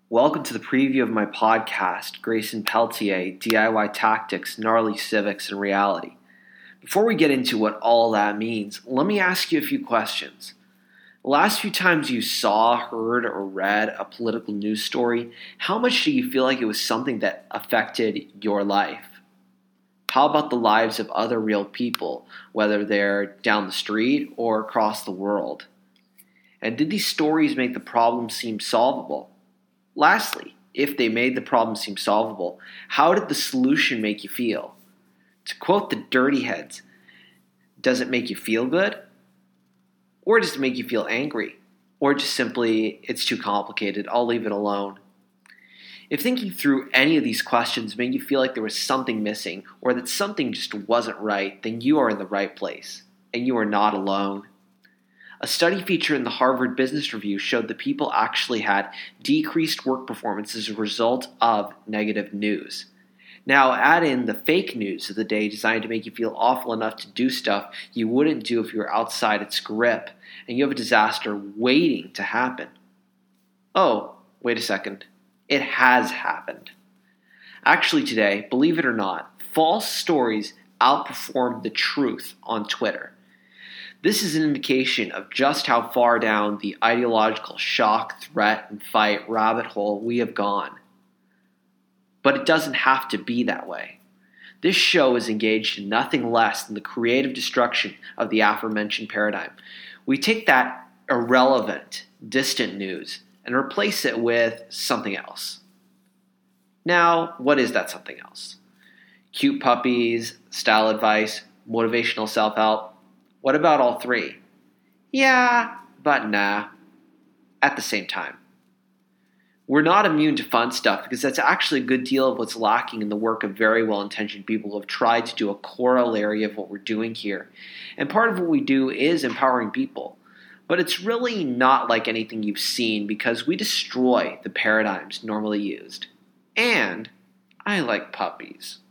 Welcome to the preview of my podcast, Grayson Peltier, DIY Tactics, Gnarly Civics, and Reality. Before we get into what all that means, let me ask you a few questions. The last few times you saw, heard, or read a political news story, how much do you feel like it was something that affected your life? How about the lives of other real people, whether they're down the street or across the world? And did these stories make the problem seem solvable? Lastly, if they made the problem seem solvable, how did the solution make you feel? To quote the Dirty Heads, does it make you feel good? Or does it make you feel angry? Or just simply, it's too complicated, I'll leave it alone? If thinking through any of these questions made you feel like there was something missing or that something just wasn't right, then you are in the right place, and you are not alone. A study featured in the Harvard Business Review showed that people actually had decreased work performance as a result of negative news. Now add in the fake news of the day designed to make you feel awful enough to do stuff you wouldn't do if you were outside its grip, and you have a disaster waiting to happen. Oh, wait a second. It has happened. Actually today, believe it or not, false stories outperform the truth on Twitter. This is an indication of just how far down the ideological shock, threat, and fight rabbit hole we have gone. But it doesn't have to be that way. This show is engaged in nothing less than the creative destruction of the aforementioned paradigm. We take that irrelevant, distant news and replace it with something else. Now, what is that something else? Cute puppies, style advice, motivational self-help? What about all three? Yeah, but nah. At the same time. We're not immune to fun stuff because that's actually a good deal of what's lacking in the work of very well-intentioned people who have tried to do a corollary of what we're doing here. And part of what we do is empowering people. But it's really not like anything you've seen because we destroy the paradigms normally used. And I like puppies.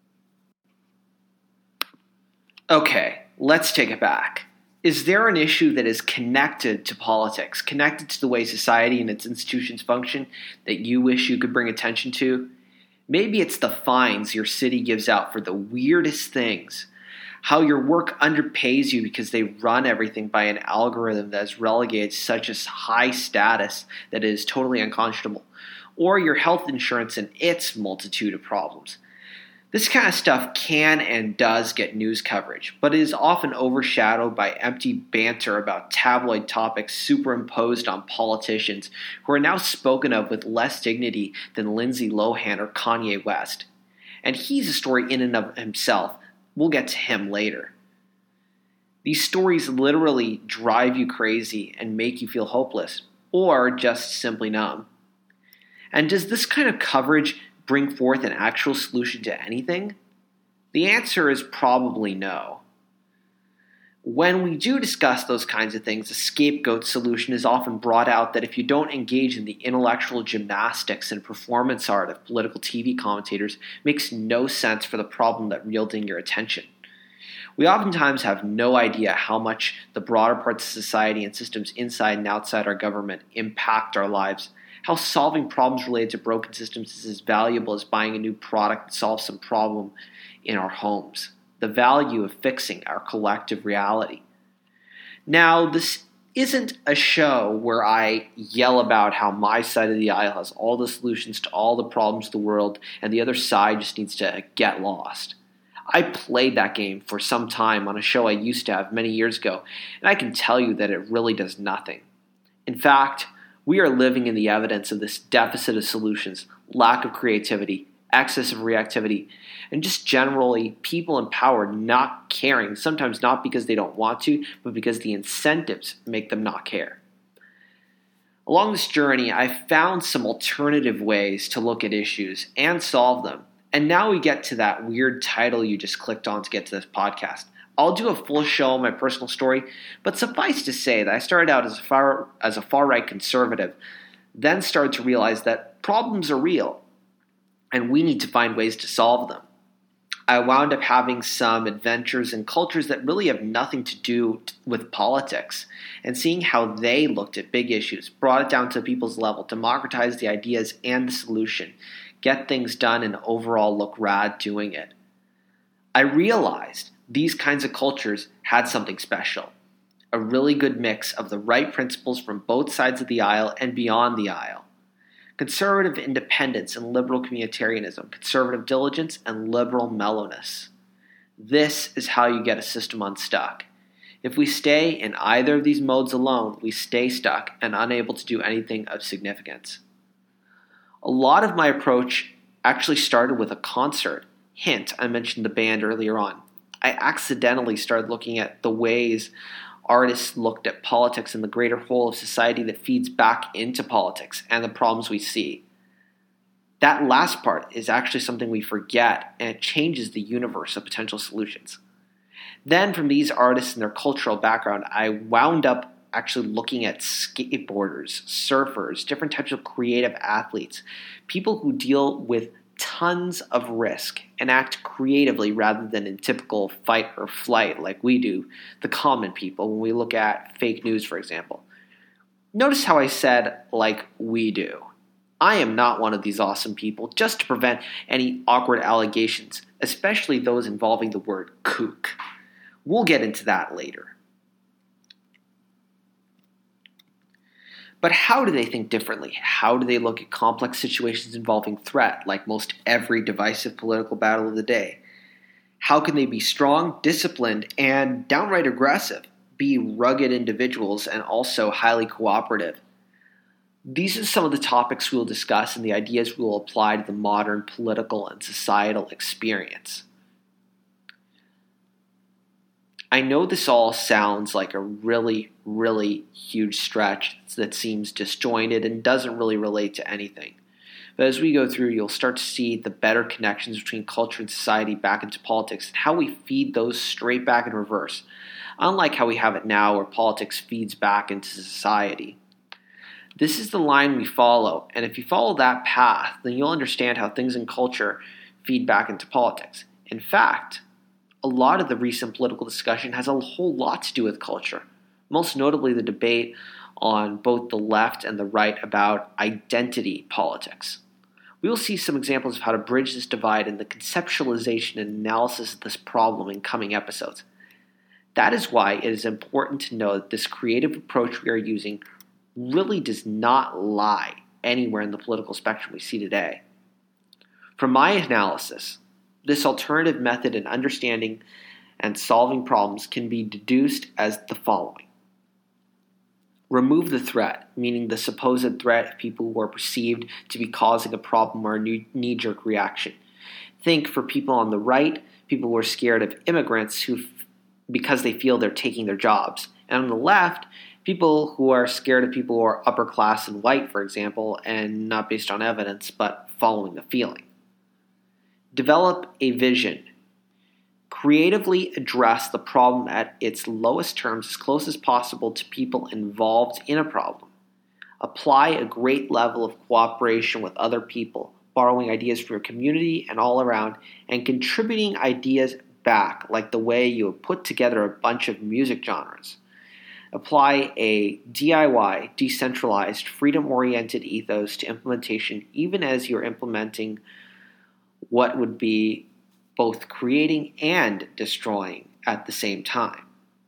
Okay. Let's take it back. Is there an issue that is connected to politics, connected to the way society and its institutions function, that you wish you could bring attention to? Maybe it's the fines your city gives out for the weirdest things, how your work underpays you because they run everything by an algorithm that is relegated to such a high status that it is totally unconscionable, or your health insurance and its multitude of problems. This kind of stuff can and does get news coverage, but it is often overshadowed by empty banter about tabloid topics superimposed on politicians who are now spoken of with less dignity than Lindsay Lohan or Kanye West. And he's a story in and of himself. We'll get to him later. These stories literally drive you crazy and make you feel hopeless, or just simply numb. And does this kind of coverage bring forth an actual solution to anything? The answer is probably no. When we do discuss those kinds of things, a scapegoat solution is often brought out that if you don't engage in the intellectual gymnastics and performance art of political TV commentators, it makes no sense for the problem that reeled in your attention. We oftentimes have no idea how much the broader parts of society and systems inside and outside our government impact our lives, how solving problems related to broken systems is as valuable as buying a new product that solves some problem in our homes. The value of fixing our collective reality. Now, this isn't a show where I yell about how my side of the aisle has all the solutions to all the problems of the world and the other side just needs to get lost. I played that game for some time on a show I used to have many years ago, and I can tell you that it really does nothing. In fact, we are living in the evidence of this deficit of solutions, lack of creativity, excess of reactivity, and just generally people in power not caring, sometimes not because they don't want to, but because the incentives make them not care. Along this journey, I've found some alternative ways to look at issues and solve them. And now we get to that weird title you just clicked on to get to this podcast. I'll do a full show on my personal story, but suffice to say that I started out as a far-right conservative, then started to realize that problems are real, and we need to find ways to solve them. I wound up having some adventures in cultures that really have nothing to do with politics, and seeing how they looked at big issues, brought it down to people's level, democratized the ideas and the solution, get things done, and overall look rad doing it. I realized these kinds of cultures had something special, a really good mix of the right principles from both sides of the aisle and beyond the aisle. Conservative independence and liberal communitarianism, conservative diligence and liberal mellowness. This is how you get a system unstuck. If we stay in either of these modes alone, we stay stuck and unable to do anything of significance. A lot of my approach actually started with a concert. Hint, I mentioned the band earlier on. I accidentally started looking at the ways artists looked at politics and the greater whole of society that feeds back into politics and the problems we see. That last part is actually something we forget, and it changes the universe of potential solutions. Then from these artists and their cultural background, I wound up actually looking at skateboarders, surfers, different types of creative athletes, people who deal with tons of risk and act creatively rather than in typical fight or flight like we do, the common people, when we look at fake news, for example. Notice how I said, like we do. I am not one of these awesome people, just to prevent any awkward allegations, especially those involving the word kook. We'll get into that later. But how do they think differently? How do they look at complex situations involving threat, like most every divisive political battle of the day? How can they be strong, disciplined, and downright aggressive, be rugged individuals, and also highly cooperative? These are some of the topics we'll discuss and the ideas we'll apply to the modern political and societal experience. I know this all sounds like a really, really huge stretch that seems disjointed and doesn't really relate to anything. But as we go through, you'll start to see the better connections between culture and society back into politics and how we feed those straight back in reverse, unlike how we have it now where politics feeds back into society. This is the line we follow, and if you follow that path, then you'll understand how things in culture feed back into politics. In fact, a lot of the recent political discussion has a whole lot to do with culture, most notably the debate on both the left and the right about identity politics. We will see some examples of how to bridge this divide in the conceptualization and analysis of this problem in coming episodes. That is why it is important to know that this creative approach we are using really does not lie anywhere in the political spectrum we see today. From my analysis, this alternative method in understanding and solving problems can be deduced as the following. Remove the threat, meaning the supposed threat of people who are perceived to be causing a problem or a knee-jerk reaction. Think for people on the right, people who are scared of immigrants because they feel they're taking their jobs. And on the left, people who are scared of people who are upper class and white, for example, and not based on evidence, but following the feeling. Develop a vision. Creatively address the problem at its lowest terms as close as possible to people involved in a problem. Apply a great level of cooperation with other people, borrowing ideas from your community and all around, and contributing ideas back, like the way you have put together a bunch of music genres. Apply a DIY, decentralized, freedom-oriented ethos to implementation, even as you're implementing what would be both creating and destroying at the same time.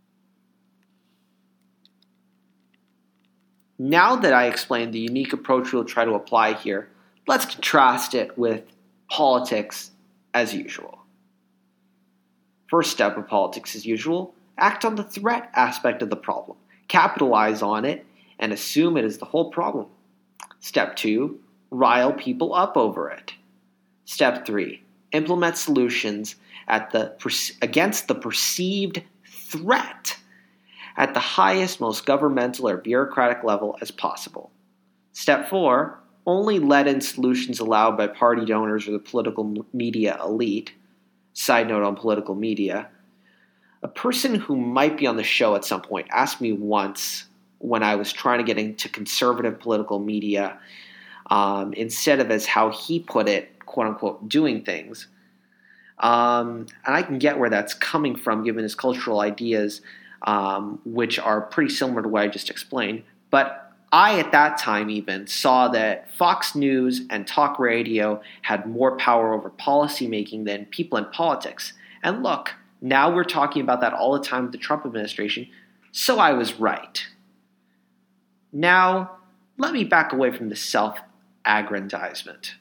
Now that I explained the unique approach we'll try to apply here, let's contrast it with politics as usual. First step of politics as usual, act on the threat aspect of the problem, capitalize on it, and assume it is the whole problem. Step 2, rile people up over it. Step 3, implement solutions against the perceived threat at the highest, most governmental or bureaucratic level as possible. Step 4, only let in solutions allowed by party donors or the political media elite. Side note on political media. A person who might be on the show at some point asked me once when I was trying to get into conservative political media, instead of, as how he put it, quote-unquote, doing things, And I can get where that's coming from given his cultural ideas, which are pretty similar to what I just explained. But I, at that time even, saw that Fox News and talk radio had more power over policymaking than people in politics. And look, now we're talking about that all the time with the Trump administration, so I was right. Now, let me back away from the self-aggrandizement.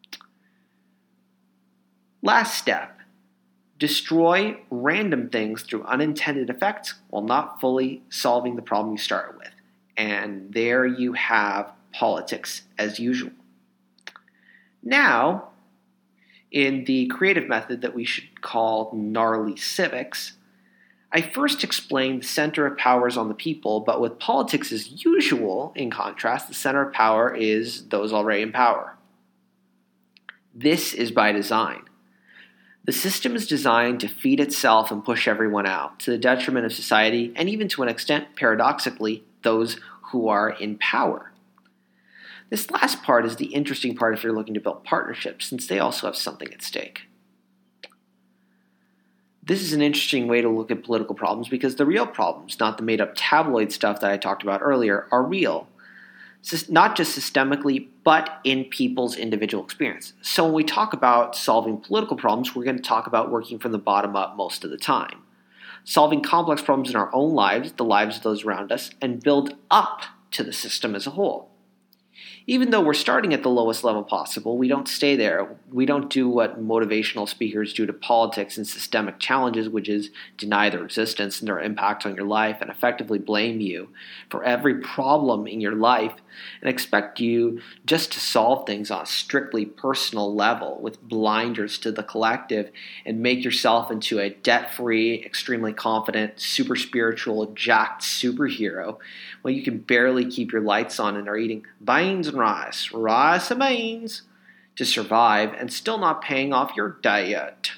Last step. Destroy random things through unintended effects while not fully solving the problem you started with. And there you have politics as usual. Now, in the creative method that we should call gnarly civics, I first explained the center of power is on the people, but with politics as usual, in contrast, the center of power is those already in power. This is by design. The system is designed to feed itself and push everyone out, to the detriment of society, and even to an extent, paradoxically, those who are in power. This last part is the interesting part if you're looking to build partnerships, since they also have something at stake. This is an interesting way to look at political problems because the real problems, not the made-up tabloid stuff that I talked about earlier, are real. Not just systemically, but in people's individual experience. So when we talk about solving political problems, we're going to talk about working from the bottom up most of the time. Solving complex problems in our own lives, the lives of those around us, and build up to the system as a whole. Even though we're starting at the lowest level possible, we don't stay there. We don't do what motivational speakers do to politics and systemic challenges, which is deny their existence and their impact on your life and effectively blame you for every problem in your life and expect you just to solve things on a strictly personal level with blinders to the collective and make yourself into a debt-free, extremely confident, super spiritual, jacked superhero when you can barely keep your lights on and are eating beans and rice and beans to survive and still not paying off your diet.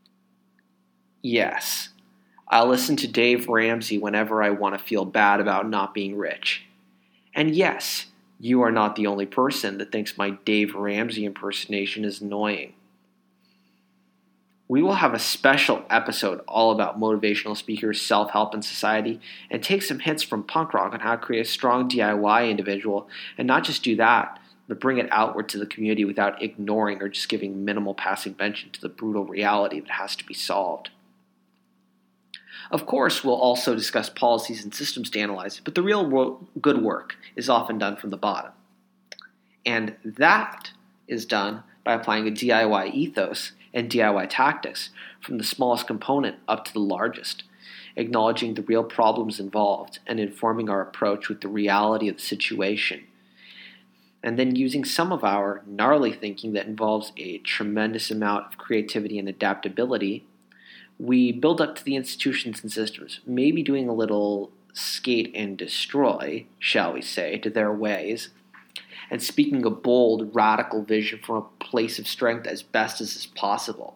Yes, I listen to Dave Ramsey whenever I want to feel bad about not being rich. And yes, you are not the only person that thinks my Dave Ramsey impersonation is annoying. We will have a special episode all about motivational speakers, self-help, and society, and take some hints from punk rock on how to create a strong DIY individual, and not just do that, but bring it outward to the community without ignoring or just giving minimal passing mention to the brutal reality that has to be solved. Of course, we'll also discuss policies and systems to analyze, but the real good work is often done from the bottom. And that is done by applying a DIY ethos and DIY tactics from the smallest component up to the largest, acknowledging the real problems involved and informing our approach with the reality of the situation, and then using some of our gnarly thinking that involves a tremendous amount of creativity and adaptability. We build up to the institutions and systems, maybe doing a little skate and destroy, shall we say, to their ways, and speaking a bold, radical vision from a place of strength as best as is possible.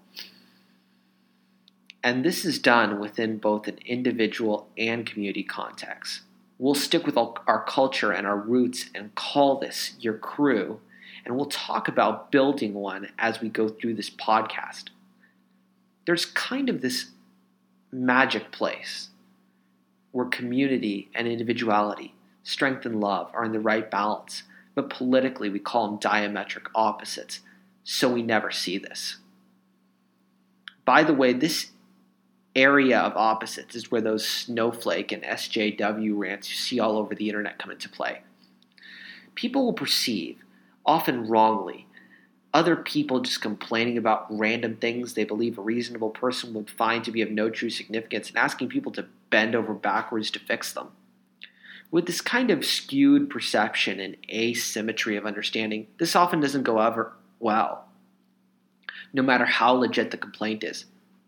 And this is done within both an individual and community context. We'll stick with our culture and our roots and call this your crew, and we'll talk about building one as we go through this podcast. There's kind of this magic place where community and individuality, strength and love are in the right balance, but politically we call them diametric opposites, so we never see this. By the way, this area of opposites is where those snowflake and SJW rants you see all over the internet come into play. People will perceive, often wrongly, other people just complaining about random things they believe a reasonable person would find to be of no true significance and asking people to bend over backwards to fix them. With this kind of skewed perception and asymmetry of understanding, this often doesn't go over well, no matter how legit the complaint is.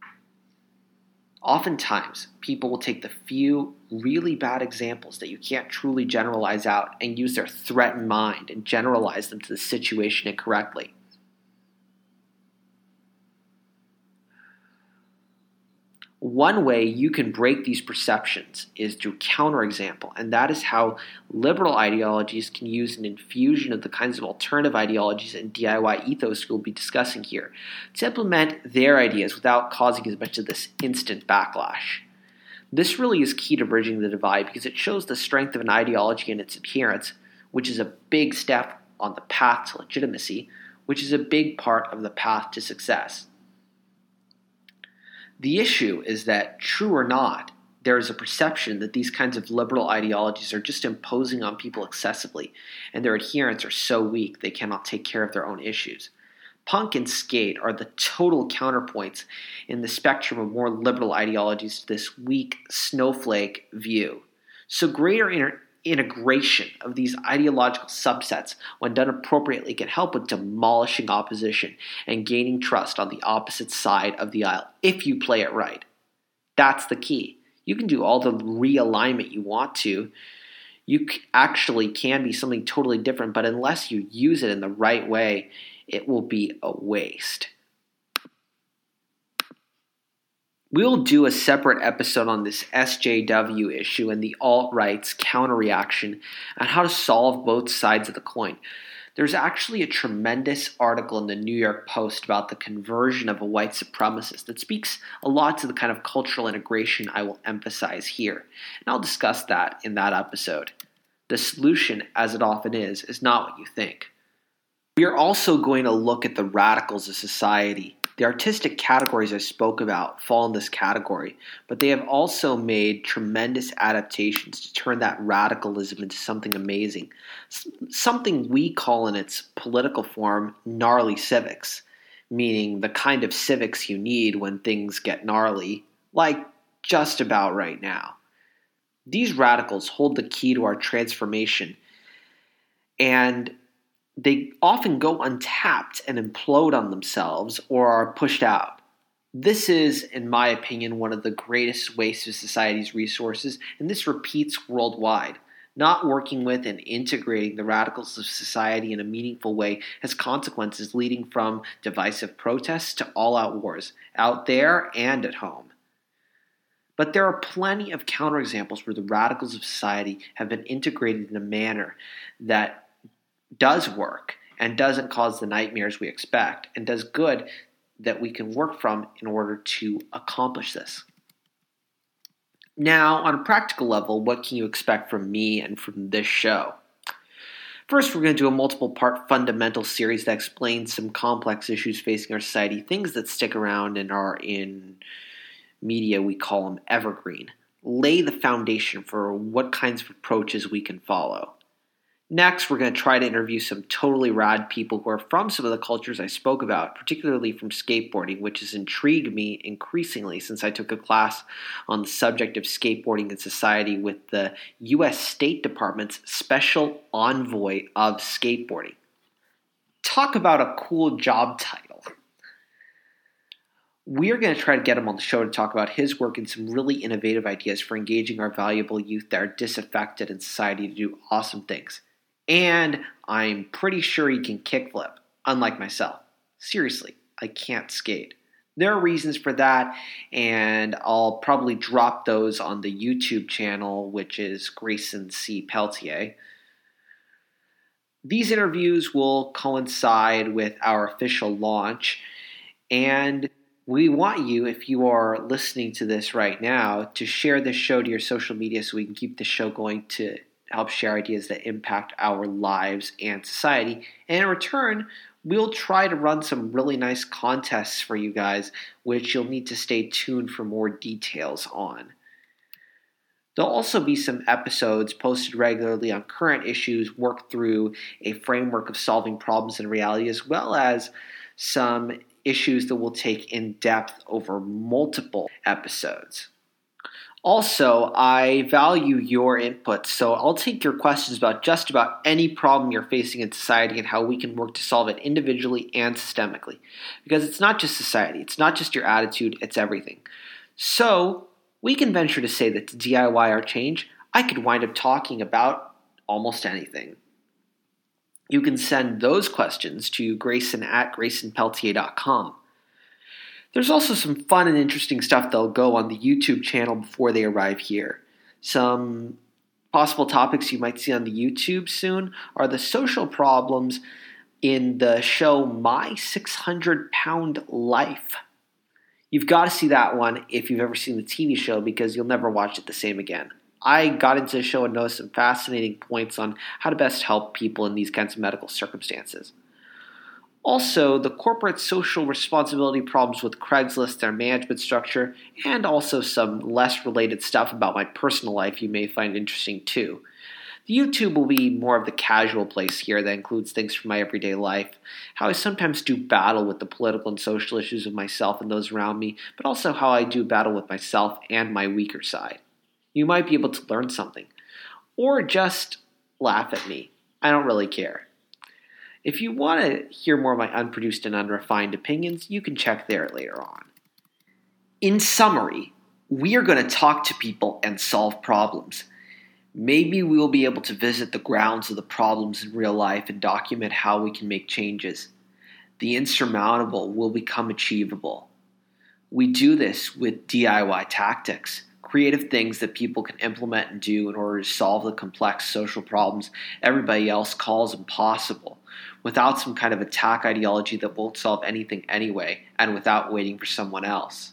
Oftentimes, people will take the few really bad examples that you can't truly generalize out and use their threatened mind and generalize them to the situation incorrectly. One way you can break these perceptions is through counterexample, and that is how liberal ideologies can use an infusion of the kinds of alternative ideologies and DIY ethos we'll be discussing here to implement their ideas without causing as much of this instant backlash. This really is key to bridging the divide because it shows the strength of an ideology and its adherents, which is a big step on the path to legitimacy, which is a big part of the path to success. The issue is that, true or not, there is a perception that these kinds of liberal ideologies are just imposing on people excessively, and their adherents are so weak they cannot take care of their own issues. Punk and skate are the total counterpoints in the spectrum of more liberal ideologies to this weak snowflake view. So greater integration of these ideological subsets, when done appropriately, can help with demolishing opposition and gaining trust on the opposite side of the aisle if you play it right. That's the key. You can do all the realignment you want to. You actually can be something totally different, but unless you use it in the right way, it will be a waste. We'll do a separate episode on this SJW issue and the alt-right's counter-reaction and how to solve both sides of the coin. There's actually a tremendous article in the New York Post about the conversion of a white supremacist that speaks a lot to the kind of cultural integration I will emphasize here, and I'll discuss that in that episode. The solution, as it often is not what you think. We are also going to look at the radicals of society. The artistic categories I spoke about fall in this category, but they have also made tremendous adaptations to turn that radicalism into something amazing, something we call in its political form gnarly civics, meaning the kind of civics you need when things get gnarly, like just about right now. These radicals hold the key to our transformation, and they often go untapped and implode on themselves or are pushed out. This is, in my opinion, one of the greatest wastes of society's resources, and this repeats worldwide. Not working with and integrating the radicals of society in a meaningful way has consequences leading from divisive protests to all-out wars, out there and at home. But there are plenty of counterexamples where the radicals of society have been integrated in a manner that does work and doesn't cause the nightmares we expect and does good that we can work from in order to accomplish this. Now, on a practical level, what can you expect from me and from this show? First, we're going to do a multiple-part fundamental series that explains some complex issues facing our society, things that stick around and are in media, we call them evergreen. Lay the foundation for what kinds of approaches we can follow. Next, we're going to try to interview some totally rad people who are from some of the cultures I spoke about, particularly from skateboarding, which has intrigued me increasingly since I took a class on the subject of skateboarding and society with the U.S. State Department's Special Envoy of Skateboarding. Talk about a cool job title. We're going to try to get him on the show to talk about his work and some really innovative ideas for engaging our valuable youth that are disaffected in society to do awesome things. And I'm pretty sure he can kickflip, unlike myself. Seriously, I can't skate. There are reasons for that, and I'll probably drop those on the YouTube channel, which is Grayson C. Peltier. These interviews will coincide with our official launch, and we want you, if you are listening to this right now, to share this show to your social media so we can keep the show going to help share ideas that impact our lives and society. And in return, we'll try to run some really nice contests for you guys, which you'll need to stay tuned for more details on. There'll also be some episodes posted regularly on current issues, work through a framework of solving problems in reality, as well as some issues that we'll take in depth over multiple episodes. Also, I value your input, so I'll take your questions about just about any problem you're facing in society and how we can work to solve it individually and systemically. Because it's not just society, it's not just your attitude, it's everything. So, we can venture to say that to DIY our change, I could wind up talking about almost anything. You can send those questions to Grayson at GraysonPeltier.com. There's also some fun and interesting stuff that'll go on the YouTube channel before they arrive here. Some possible topics you might see on the YouTube soon are the social problems in the show My 600-Pound Life. You've got to see that one if you've ever seen the TV show because you'll never watch it the same again. I got into the show and noticed some fascinating points on how to best help people in these kinds of medical circumstances. Also, the corporate social responsibility problems with Craigslist, their management structure, and also some less related stuff about my personal life you may find interesting too. The YouTube will be more of the casual place here that includes things from my everyday life, how I sometimes do battle with the political and social issues of myself and those around me, but also how I do battle with myself and my weaker side. You might be able to learn something, or just laugh at me. I don't really care. If you want to hear more of my unproduced and unrefined opinions, you can check there later on. In summary, we are going to talk to people and solve problems. Maybe we will be able to visit the grounds of the problems in real life and document how we can make changes. The insurmountable will become achievable. We do this with DIY tactics, creative things that people can implement and do in order to solve the complex social problems everybody else calls impossible, without some kind of attack ideology that won't solve anything anyway, and without waiting for someone else.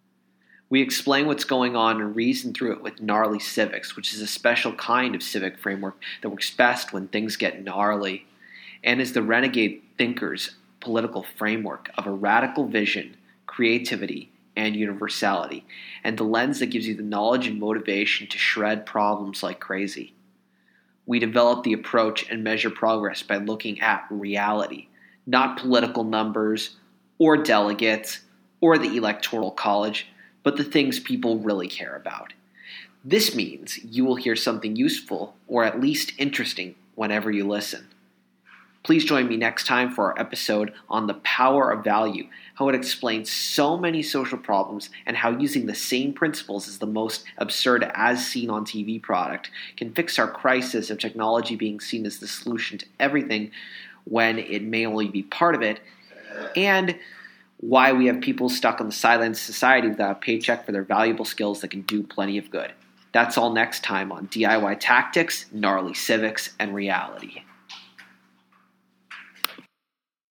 We explain what's going on and reason through it with gnarly civics, which is a special kind of civic framework that works best when things get gnarly, and is the renegade thinker's political framework of a radical vision, creativity, and universality, and the lens that gives you the knowledge and motivation to shred problems like crazy. We develop the approach and measure progress by looking at reality, not political numbers or delegates or the Electoral College, but the things people really care about. This means you will hear something useful or at least interesting whenever you listen. Please join me next time for our episode on the power of value, how it explains so many social problems and how using the same principles as the most absurd as seen on TV product can fix our crisis of technology being seen as the solution to everything when it may only be part of it, and why we have people stuck on the sidelines of society without a paycheck for their valuable skills that can do plenty of good. That's all next time on DIY Tactics, Gnarly Civics, and Reality.